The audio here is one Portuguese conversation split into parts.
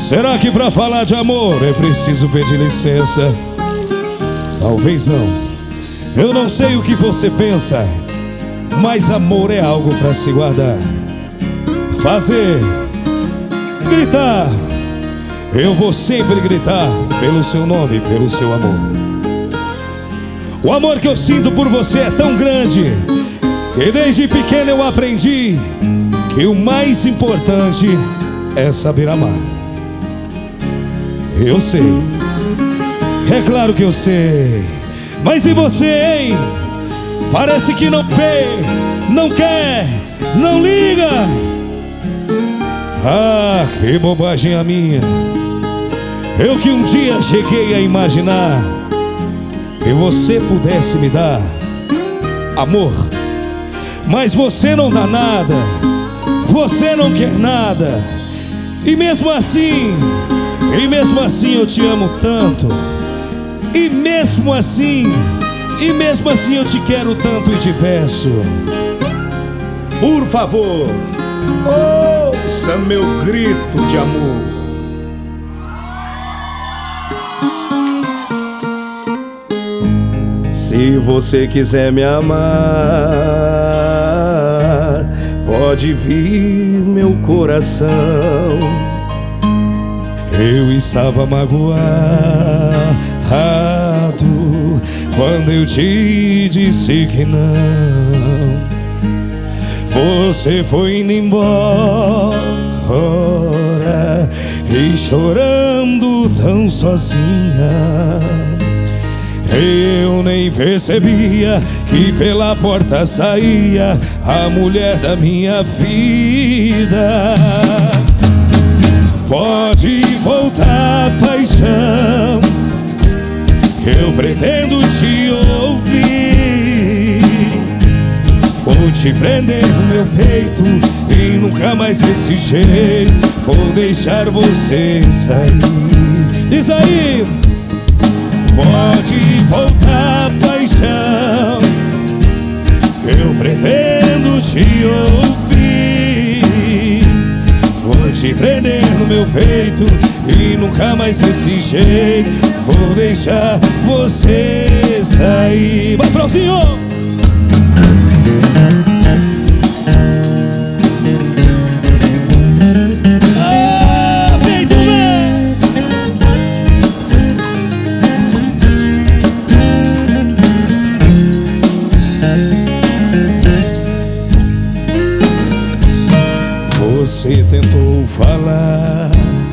Será que pra falar de amor é preciso pedir licença? Talvez não. Eu não sei o que você pensa, mas amor é algo pra se guardar, fazer, gritar. Eu vou sempre gritar pelo seu nome, pelo seu amor. O amor que eu sinto por você é tão grande que desde pequeno eu aprendi que o mais importante é saber amar. Eu sei, é claro que eu sei. Mas e você, hein? Parece que não vê, não quer, não liga. Ah, que bobagem a minha. Eu que um dia cheguei a imaginar que você pudesse me dar amor, mas você não dá nada, você não quer nada. E mesmo assim eu te amo tanto. E mesmo assim eu te quero tanto e te peço, por favor, ouça meu grito de amor. Se você quiser me amar, pode vir meu coração. Eu estava magoado quando eu te disse que não. Você foi indo embora e chorando tão sozinha. Eu nem percebia que pela porta saía a mulher da minha vida. Pode voltar, paixão, que eu pretendo te ouvir. Vou te prender no meu peito e nunca mais desse jeito vou deixar você sair. Diz aí! Pode voltar, paixão, eu pretendo te ouvir. Vou te prender no meu peito e nunca mais desse jeito vou deixar você sair. Vai, Frauzinho! Você tentou falar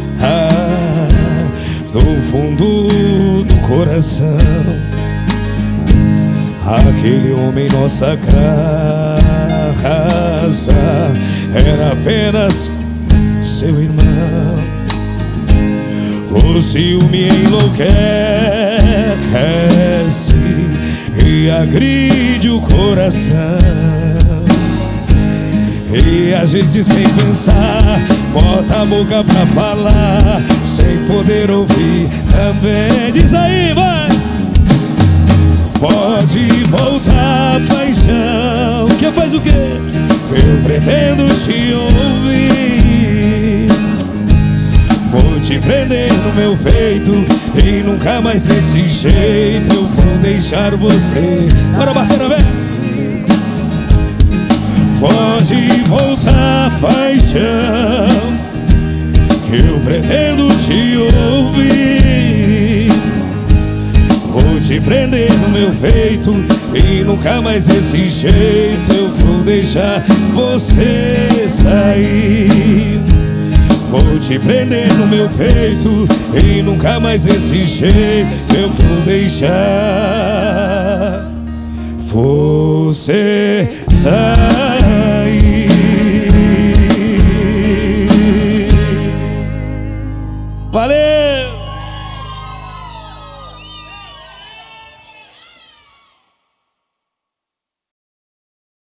do fundo do coração. Aquele homem, nossa raça, era apenas seu irmão. O ciúme enlouquece e agride o coração. E a gente sem pensar bota a boca pra falar, sem poder ouvir também. Diz aí, vai! Pode voltar, paixão, que faz o quê? Eu pretendo te ouvir. Vou te prender no meu peito e nunca mais desse jeito eu vou deixar você. Bora bater na vez! Pode voltar, paixão, que eu pretendo te ouvir. Vou te prender no meu peito e nunca mais desse jeito eu vou deixar você sair. Vou te prender no meu peito e nunca mais desse jeito eu vou deixar você sair.